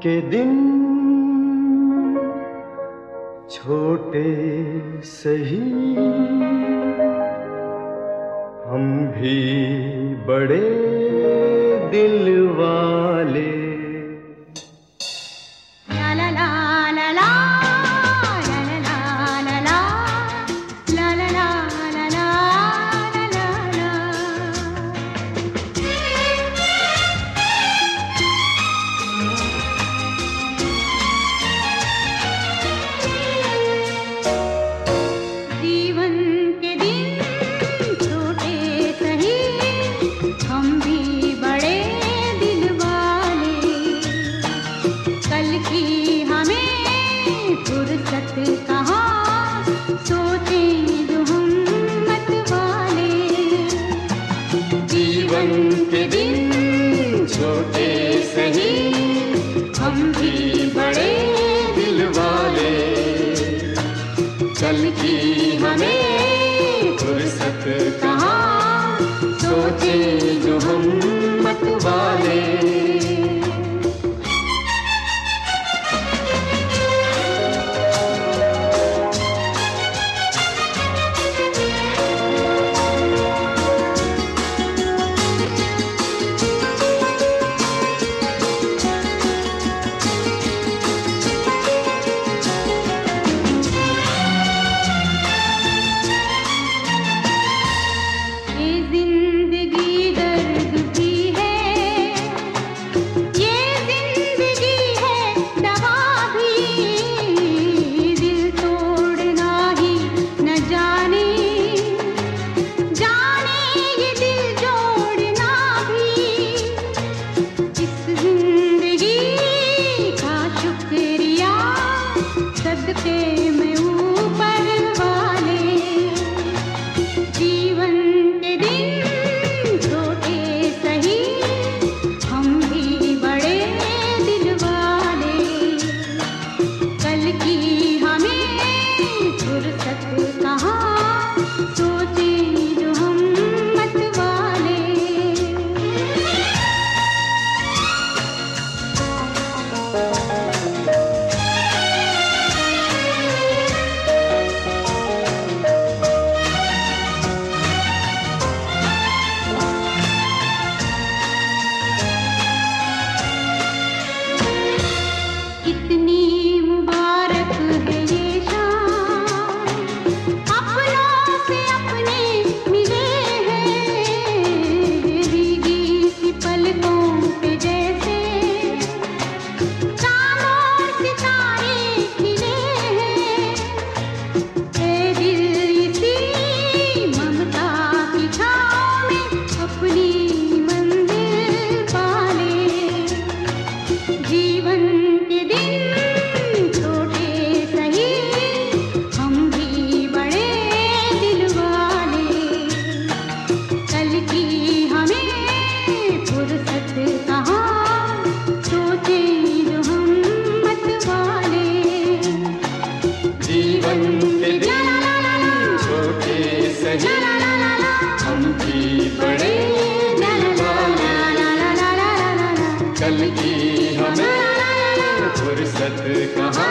के दिन छोटे सही, हम भी बड़े दिल वाले। ला ला ला ला ला ला ला ला ला ला ला ला ला ला ला। जीवन के दिन छोटे सही, हम भी बड़े दिल वाले। कल की हमें फुर्सत कहाँ, सोचें जो हम मत वाले। जीवन के दिन छोटे सही, हम भी बड़े दिल वाले। कल की हमें फुर्सत कहाँ, सोचे जो हम मत वाले। हम भी बड़े दिल वाले। कल की हमें फुर्सत कहाँ।